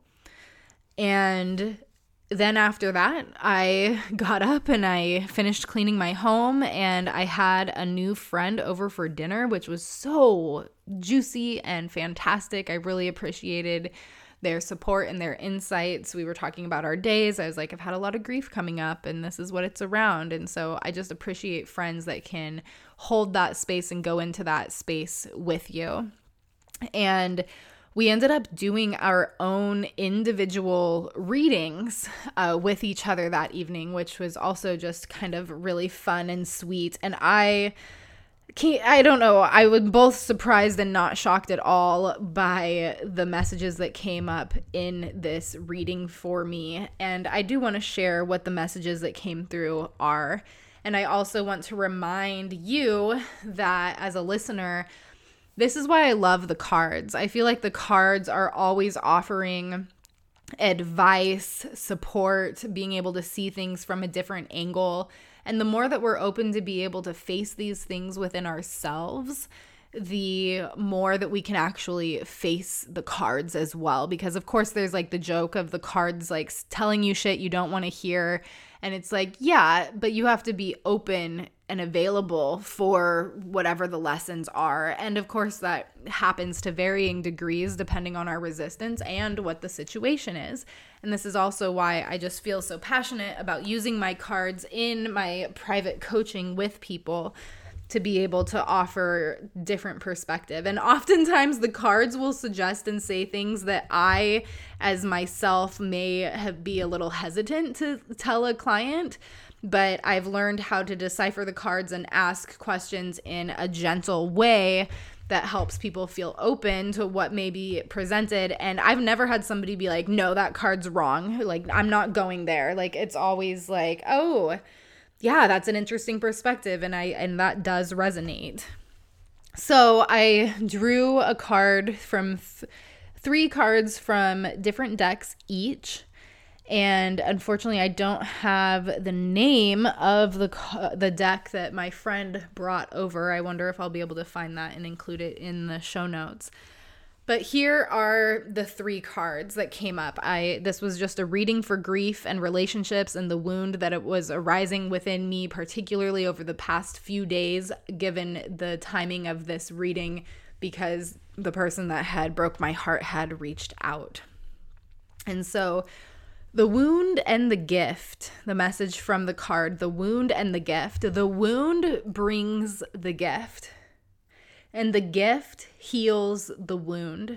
[SPEAKER 1] And then after that, I got up and I finished cleaning my home, and I had a new friend over for dinner, which was so juicy and fantastic. I really appreciated their support and their insights. We were talking about our days. I was like, I've had a lot of grief coming up, and this is what it's around. And so I just appreciate friends that can hold that space and go into that space with you. And we ended up doing our own individual readings with each other that evening, which was also just kind of really fun and sweet. And I don't know, I was both surprised and not shocked at all by the messages that came up in this reading for me. And I do want to share what the messages that came through are. And I also want to remind you that as a listener, this is why I love the cards. I feel like the cards are always offering advice, support, being able to see things from a different angle. And the more that we're open to be able to face these things within ourselves, the more that we can actually face the cards as well. Because of course there's like the joke of the cards like telling you shit you don't want to hear. And it's like, yeah, but you have to be open and available for whatever the lessons are. And of course that happens to varying degrees depending on our resistance and what the situation is. And this is also why I just feel so passionate about using my cards in my private coaching with people to be able to offer different perspective. And oftentimes the cards will suggest and say things that I, as myself, be a little hesitant to tell a client, but I've learned how to decipher the cards and ask questions in a gentle way that helps people feel open to what may be presented. And I've never had somebody be like, no, that card's wrong. Like, I'm not going there. Like, it's always like, oh, yeah, that's an interesting perspective. And that does resonate. So I drew a card from 3 cards from different decks each. And unfortunately, I don't have the name of the deck that my friend brought over. I wonder if I'll be able to find that and include it in the show notes. But here are the 3 cards that came up. This was just a reading for grief and relationships and the wound that it was arising within me, particularly over the past few days, given the timing of this reading, because the person that had broke my heart had reached out. And so the wound and the gift, the message from the card, the wound and the gift. The wound brings the gift, and the gift heals the wound.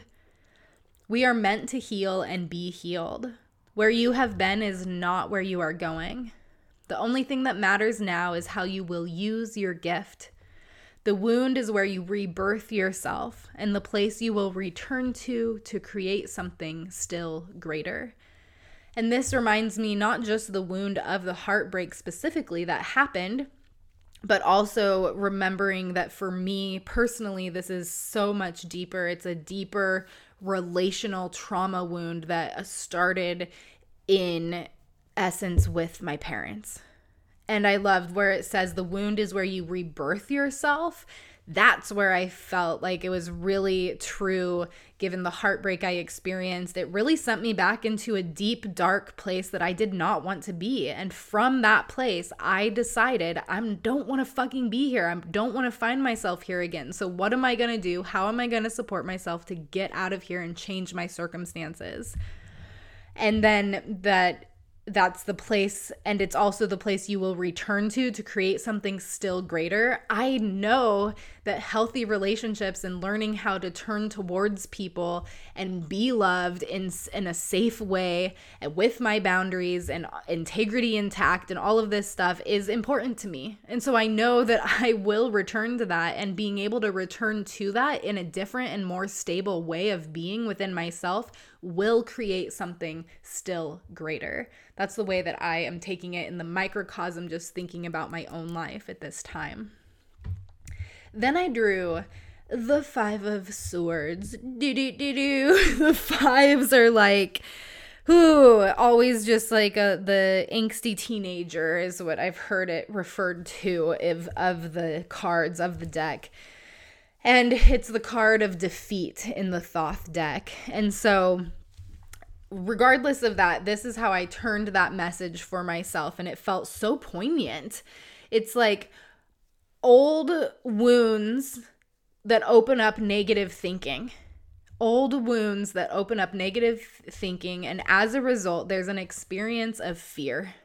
[SPEAKER 1] We are meant to heal and be healed. Where you have been is not where you are going. The only thing that matters now is how you will use your gift. The wound is where you rebirth yourself and the place you will return to create something still greater. And this reminds me not just the wound of the heartbreak specifically that happened, but also remembering that for me personally, this is so much deeper. It's a deeper relational trauma wound that started in essence with my parents. And I loved where it says the wound is where you rebirth yourself. That's where I felt like it was really true, given the heartbreak I experienced. It really sent me back into a deep, dark place that I did not want to be. And from that place, I decided I don't want to fucking be here. I don't want to find myself here again. So what am I going to do? How am I going to support myself to get out of here and change my circumstances? And then that's the place, and it's also the place you will return to create something still greater. I know that healthy relationships and learning how to turn towards people and be loved in a safe way and with my boundaries and integrity intact and all of this stuff is important to me. And so I know that I will return to that, and being able to return to that in a different and more stable way of being within myself will create something still greater. That's the way that I am taking it in the microcosm, just thinking about my own life at this time. Then I drew the 5 of Swords. The fives are like, always just like the angsty teenager is what I've heard it referred to of the cards of the deck. And it's the card of defeat in the Thoth deck. And so regardless of that, this is how I turned that message for myself, and it felt so poignant. It's like old wounds that open up negative thinking. Old wounds that open up negative thinking, and as a result, there's an experience of fear.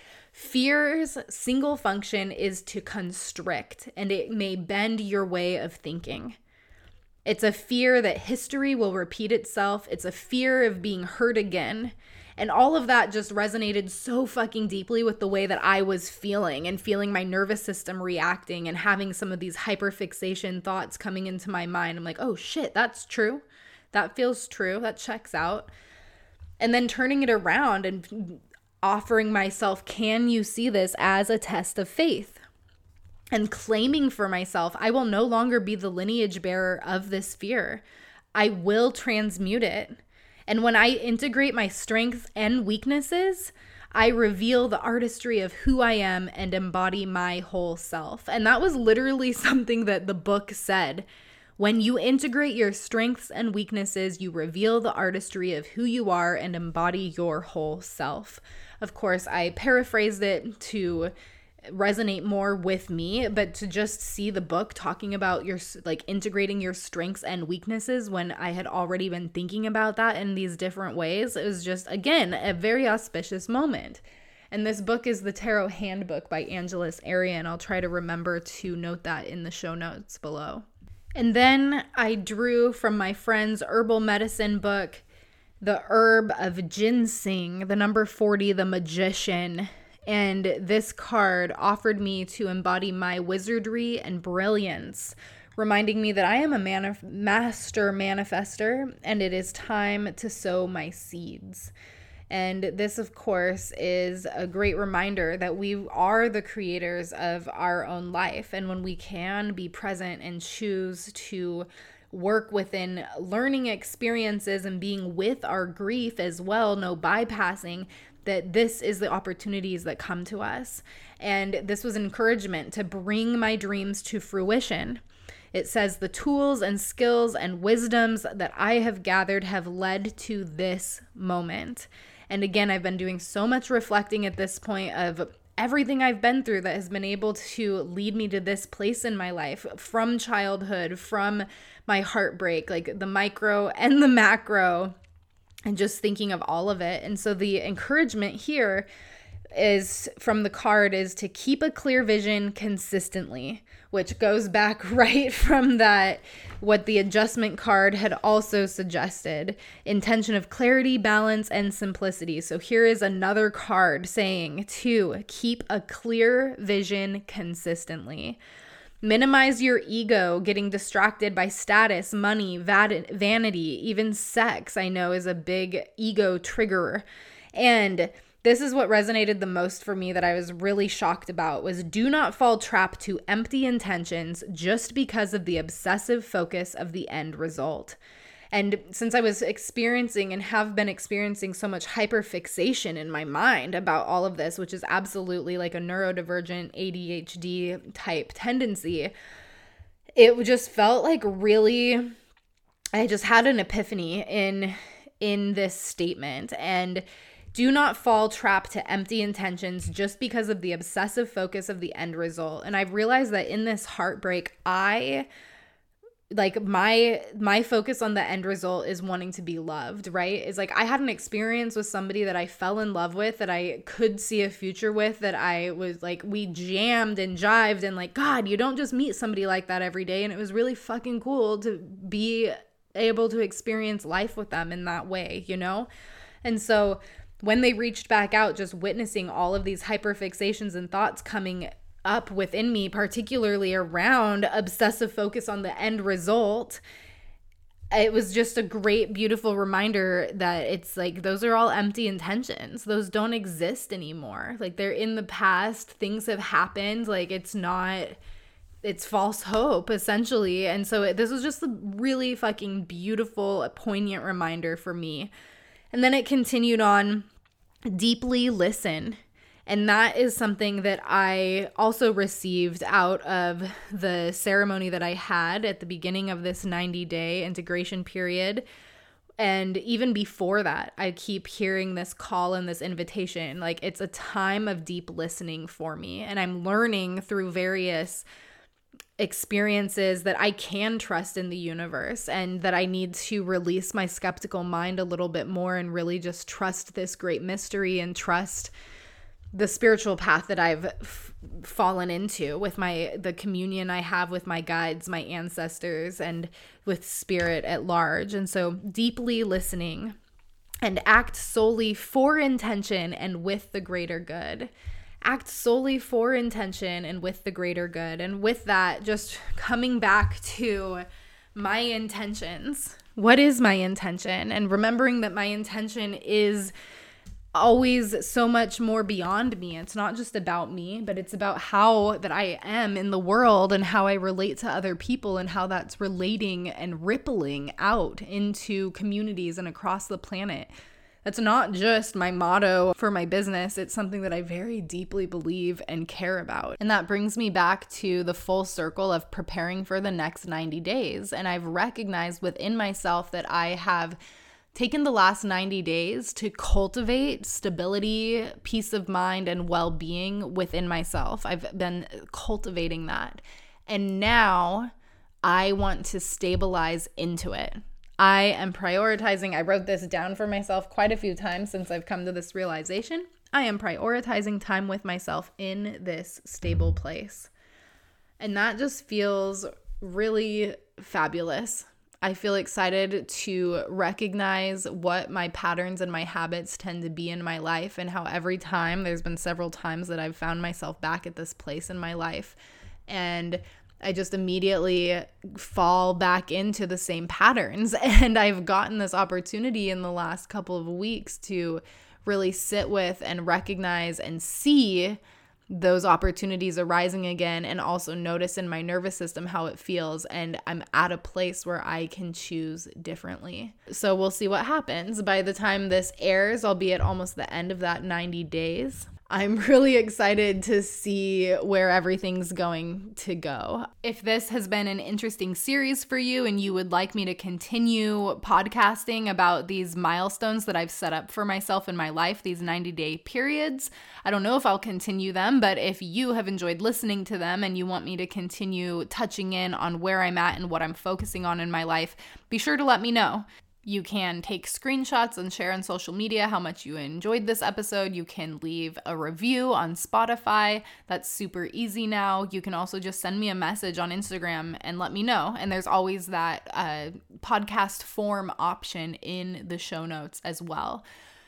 [SPEAKER 1] Fear's single function is to constrict, and it may bend your way of thinking. It's a fear that history will repeat itself. It's a fear of being hurt again. And all of that just resonated so fucking deeply with the way that I was feeling, and feeling my nervous system reacting and having some of these hyperfixation thoughts coming into my mind. I'm like, oh shit, that's true. That feels true. That checks out. And then turning it around and offering myself, can you see this as a test of faith? And claiming for myself, I will no longer be the lineage bearer of this fear. I will transmute it. And when I integrate my strengths and weaknesses, I reveal the artistry of who I am and embody my whole self. And that was literally something that the book said. When you integrate your strengths and weaknesses, you reveal the artistry of who you are and embody your whole self. Of course, I paraphrased it to resonate more with me, but to just see the book talking about your integrating your strengths and weaknesses when I had already been thinking about that in these different ways, it was just, again, a very auspicious moment. And this book is the Tarot Handbook by Angeles Arrien. I'll try to remember to note that in the show notes below. And then I drew from my friend's herbal medicine book the herb of ginseng, the number 40, the magician. And this card offered me to embody my wizardry and brilliance, reminding me that I am a master manifester, and it is time to sow my seeds. And this, of course, is a great reminder that we are the creators of our own life. And when we can be present and choose to work within learning experiences and being with our grief as well, no bypassing, that this is the opportunities that come to us. And this was encouragement to bring my dreams to fruition. It says the tools and skills and wisdoms that I have gathered have led to this moment. And again, I've been doing so much reflecting at this point of everything I've been through that has been able to lead me to this place in my life, from childhood, from my heartbreak, like the micro and the macro, and just thinking of all of it. And so the encouragement here is from the card is to keep a clear vision consistently, which goes back right from that, what the adjustment card had also suggested, intention of clarity, balance, and simplicity. So here is another card saying to keep a clear vision consistently. Minimize your ego getting distracted by status, money, vanity, even sex, I know is a big ego triggerer. And this is what resonated the most for me that I was really shocked about was do not fall trap to empty intentions just because of the obsessive focus of the end result. And since I was experiencing and have been experiencing so much hyperfixation in my mind about all of this, which is absolutely like a neurodivergent ADHD type tendency, it just felt like really, I just had an epiphany in this statement. And do not fall trap to empty intentions just because of the obsessive focus of the end result. And I've realized that in this heartbreak, my focus on the end result is wanting to be loved, right? Is like I had an experience with somebody that I fell in love with, that I could see a future with, that I was like, we jammed and jived, and like, God, you don't just meet somebody like that every day. And it was really fucking cool to be able to experience life with them in that way, you know? And so when they reached back out, just witnessing all of these hyperfixations and thoughts coming up within me, particularly around obsessive focus on the end result, it was just a great, beautiful reminder that it's like, those are all empty intentions. Those don't exist anymore. Like, they're in the past. Things have happened. Like, it's false hope, essentially. And so this was just a really fucking beautiful, poignant reminder for me. And then it continued on, deeply listen. And that is something that I also received out of the ceremony that I had at the beginning of this 90-day integration period. And even before that, I keep hearing this call and this invitation. Like, it's a time of deep listening for me. And I'm learning through various experiences that I can trust in the universe, and that I need to release my skeptical mind a little bit more and really just trust this great mystery and trust the spiritual path that I've fallen into with the communion I have with my guides, my ancestors, and with spirit at large. And so deeply listening and act solely for intention and with the greater good. Act solely for intention and with the greater good. And with that, just coming back to my intentions. What is my intention? And remembering that my intention is always so much more beyond me. It's not just about me, but it's about how that I am in the world and how I relate to other people and how that's relating and rippling out into communities and across the planet. That's not just my motto for my business. It's something that I very deeply believe and care about. And that brings me back to the full circle of preparing for the next 90 days. And I've recognized within myself that I have taken the last 90 days to cultivate stability, peace of mind, and well-being within myself. I've been cultivating that. And now I want to stabilize into it. I am prioritizing. I wrote this down for myself quite a few times since I've come to this realization. I am prioritizing time with myself in this stable place. And that just feels really fabulous. I feel excited to recognize what my patterns and my habits tend to be in my life, and how every time, there's been several times that I've found myself back at this place in my life, and I just immediately fall back into the same patterns. And I've gotten this opportunity in the last couple of weeks to really sit with and recognize and see those opportunities arising again, and also notice in my nervous system how it feels. And I'm at a place where I can choose differently. So we'll see what happens. By the time this airs, I'll be at almost the end of that 90 days. I'm really excited to see where everything's going to go. If this has been an interesting series for you and you would like me to continue podcasting about these milestones that I've set up for myself in my life, these 90-day periods, I don't know if I'll continue them, but if you have enjoyed listening to them and you want me to continue touching in on where I'm at and what I'm focusing on in my life, be sure to let me know. You can take screenshots and share on social media how much you enjoyed this episode. You can leave a review on Spotify. That's super easy now. You can also just send me a message on Instagram and let me know. And there's always that podcast form option in the show notes as well.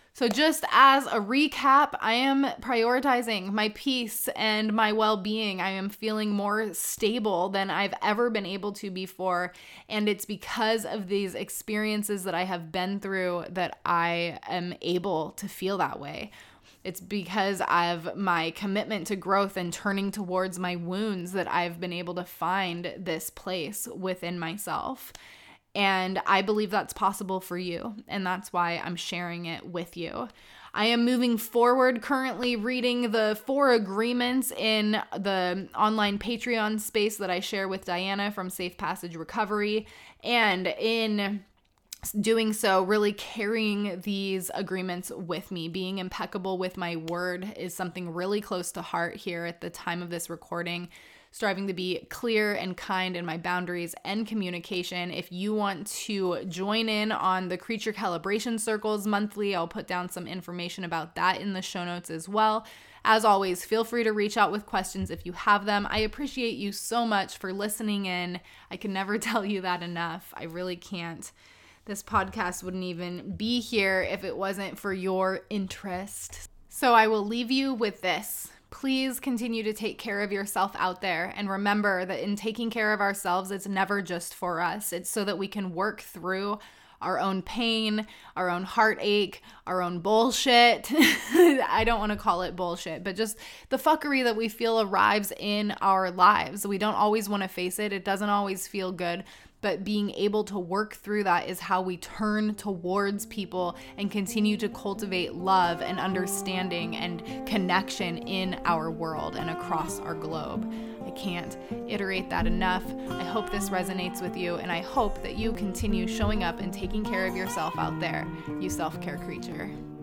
[SPEAKER 1] So just as a recap, I am prioritizing my peace and my well-being. I am feeling more stable than I've ever been able to before. And it's because of these experiences that I have been through that I am able to feel that way. It's because of my commitment to growth and turning towards my wounds that I've been able to find this place within myself. And I believe that's possible for you. And that's why I'm sharing it with you. I am moving forward, currently reading the 4 agreements in the online Patreon space that I share with Diana from Safe Passage Recovery. And in doing so, really carrying these agreements with me, being impeccable with my word is something really close to heart here at the time of this recording. Striving to be clear and kind in my boundaries and communication. If you want to join in on the Creature Calibration Circles monthly, I'll put down some information about that in the show notes as well. As always, feel free to reach out with questions if you have them. I appreciate you so much for listening in. I can never tell you that enough. I really can't. This podcast wouldn't even be here if it wasn't for your interest. So I will leave you with this. Please continue to take care of yourself out there. And remember that in taking care of ourselves, it's never just for us. It's so that we can work through our own pain, our own heartache, our own bullshit. I don't want to call it bullshit, but just the fuckery that we feel arrives in our lives. We don't always want to face it. It doesn't always feel good. But being able to work through that is how we turn towards people and continue to cultivate love and understanding and connection in our world and across our globe. I can't iterate that enough. I hope this resonates with you, and I hope that you continue showing up and taking care of yourself out there, you self-care creature.